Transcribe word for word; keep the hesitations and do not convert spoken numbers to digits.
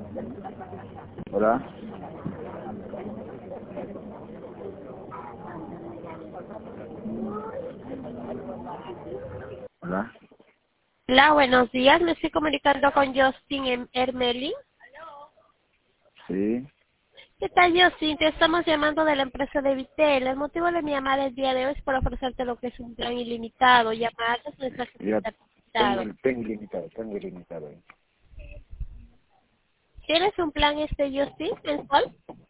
Hola. Hola. Hola, buenos días. Me estoy comunicando con Justin em- Hermelin. Sí. ¿Qué tal, Justin? Te estamos llamando de la empresa de Vitel. El motivo de mi llamada el día de hoy es por ofrecerte lo que es un plan ilimitado, llamadas, mensajes Ya tengo, ilimitados. tengo ilimitado, tengo ilimitado. ¿Tienes un plan este, Justin, mensual?